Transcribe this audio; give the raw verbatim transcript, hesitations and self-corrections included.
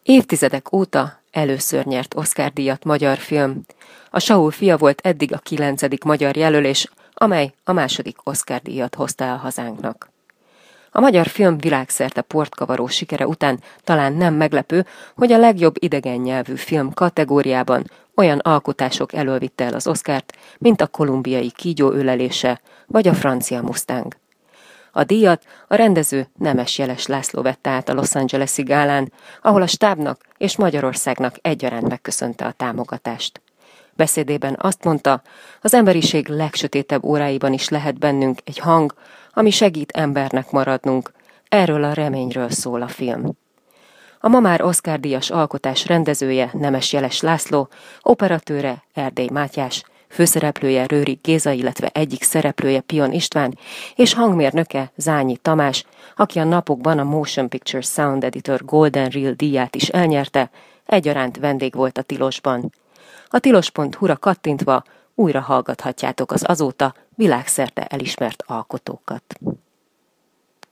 Évtizedek óta először nyert Oscar-díjat magyar film. A Saul fia volt eddig a kilencedik magyar jelölés, amely a második Oscar-díjat hozta el hazánknak. A magyar film világszerte portkavaró sikere után talán nem meglepő, hogy a legjobb idegen nyelvű film kategóriában olyan alkotások elől vitte el az Oscart, mint a kolumbiai Kígyó ölelése vagy a francia Mustang. A díjat a rendező Nemes Jeles László vette át a Los Angeles-i gálán, ahol a stábnak és Magyarországnak egyaránt megköszönte a támogatást. Beszédében azt mondta, az emberiség legsötétebb óráiban is lehet bennünk egy hang, ami segít embernek maradnunk. Erről a reményről szól a film. A ma már Oscar-díjas alkotás rendezője Nemes Jeles László, operatőre Erdély Mátyás, főszereplője Rőrig Géza, illetve egyik szereplője Pion István, és hangmérnöke Zányi Tamás, aki a napokban a Motion Picture Sound Editor Golden Reel díját is elnyerte, egyaránt vendég volt a Tilosban. A tilos pont hu-ra kattintva újra hallgathatjátok az azóta világszerte elismert alkotókat.